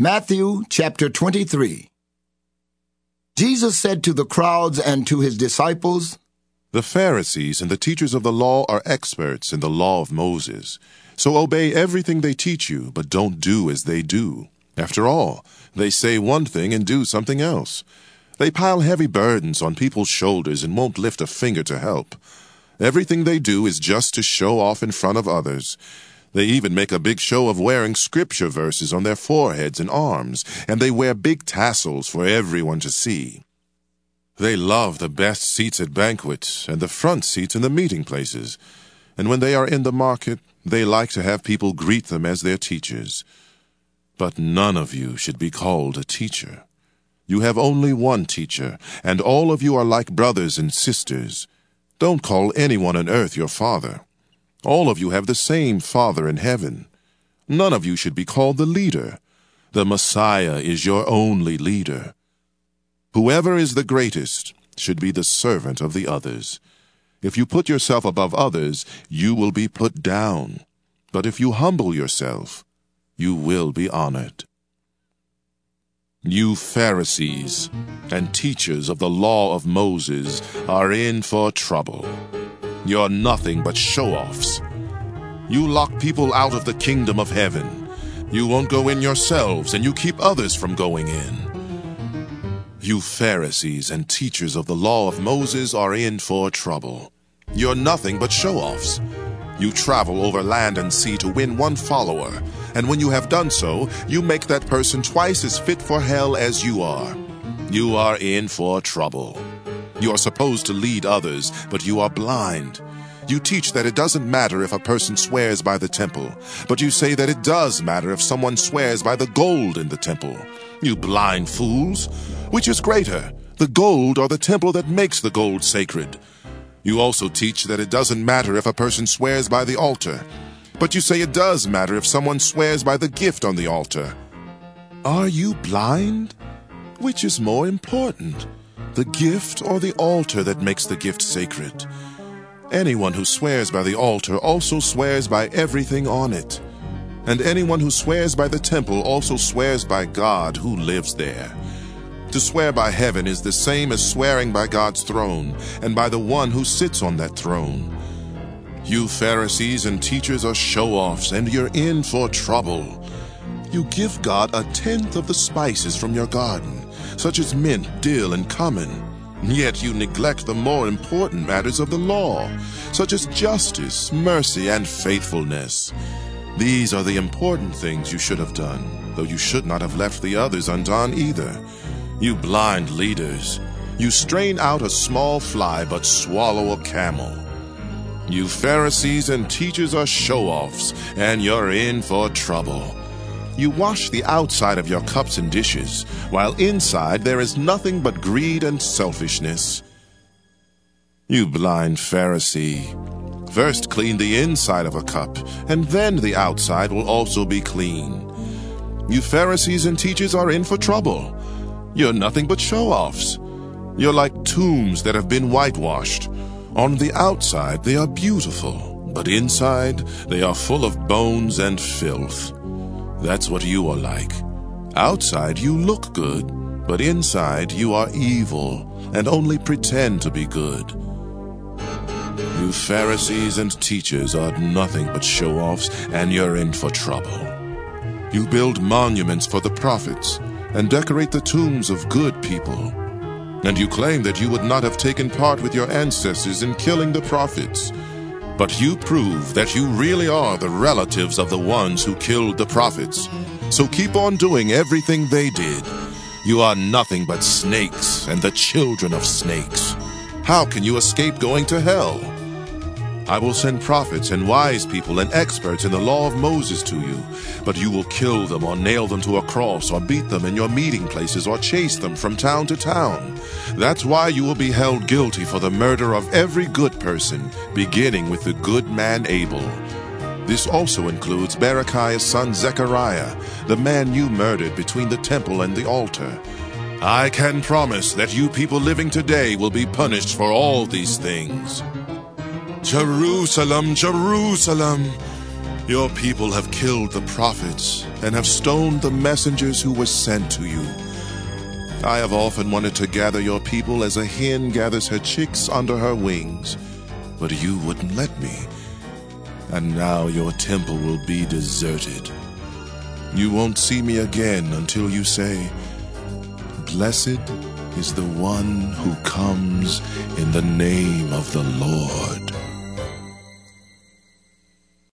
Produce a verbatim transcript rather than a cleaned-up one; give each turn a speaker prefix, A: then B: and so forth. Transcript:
A: Matthew chapter twenty-three. Jesus said to the crowds and to his disciples,
B: The Pharisees and the teachers of the law are experts in the law of Moses. So obey everything they teach you, but don't do as they do. After all, they say one thing and do something else. They pile heavy burdens on people's shoulders and won't lift a finger to help. Everything they do is just to show off in front of others. They even make a big show of wearing scripture verses on their foreheads and arms, and they wear big tassels for everyone to see. They love the best seats at banquets and the front seats in the meeting places, and when they are in the market, they like to have people greet them as their teachers. But none of you should be called a teacher. You have only one teacher, and all of you are like brothers and sisters. Don't call anyone on earth your father. All of you have the same Father in heaven. None of you should be called the leader. The Messiah is your only leader. Whoever is the greatest should be the servant of the others. If you put yourself above others, you will be put down. But if you humble yourself, you will be honored. You Pharisees and teachers of the law of Moses are in for trouble. You're nothing but show-offs. You lock people out of the kingdom of heaven. You won't go in yourselves, and you keep others from going in. You Pharisees and teachers of the law of Moses are in for trouble. You're nothing but show-offs. You travel over land and sea to win one follower, and when you have done so, you make that person twice as fit for hell as you are. You are in for trouble. You are supposed to lead others, but you are blind. You teach that it doesn't matter if a person swears by the temple, but you say that it does matter if someone swears by the gold in the temple. You blind fools! Which is greater, the gold or the temple that makes the gold sacred? You also teach that it doesn't matter if a person swears by the altar, but you say it does matter if someone swears by the gift on the altar. Are you blind? Which is more important, the gift or the altar that makes the gift sacred? Anyone who swears by the altar also swears by everything on it. And anyone who swears by the temple also swears by God who lives there. To swear by heaven is the same as swearing by God's throne, and by the one who sits on that throne. You Pharisees and teachers are show-offs, and you're in for trouble. You give God a tenth of the spices from your garden, such as mint, dill, and cumin. Yet you neglect the more important matters of the law, such as justice, mercy, and faithfulness. These are the important things you should have done, though you should not have left the others undone either. You blind leaders, you strain out a small fly but swallow a camel. You Pharisees and teachers are show-offs, and you're in for trouble. You wash the outside of your cups and dishes, while inside there is nothing but greed and selfishness. You blind Pharisee, first clean the inside of a cup, and then the outside will also be clean. You Pharisees and teachers are in for trouble. You're nothing but show-offs. You're like tombs that have been whitewashed. On the outside they are beautiful, but inside they are full of bones and filth. That's what you are like. Outside you look good, but inside you are evil and only pretend to be good. You Pharisees and teachers are nothing but show-offs, and you're in for trouble. You build monuments for the prophets and decorate the tombs of good people. And you claim that you would not have taken part with your ancestors in killing the prophets. But you prove that you really are the relatives of the ones who killed the prophets. So keep on doing everything they did. You are nothing but snakes and the children of snakes. How can you escape going to hell? I will send prophets and wise people and experts in the law of Moses to you, but you will kill them or nail them to a cross or beat them in your meeting places or chase them from town to town. That's why you will be held guilty for the murder of every good person, beginning with the good man Abel. This also includes Berechiah's son Zechariah, the man you murdered between the temple and the altar. I can promise that you people living today will be punished for all these things. Jerusalem, Jerusalem, Your people have killed the prophets and have stoned the messengers who were sent to you. I have often wanted to gather your people as a hen gathers her chicks under her wings, but you wouldn't let me. And now your temple will be deserted. You won't see me again until you say, "Blessed is the one who comes in the name of the Lord."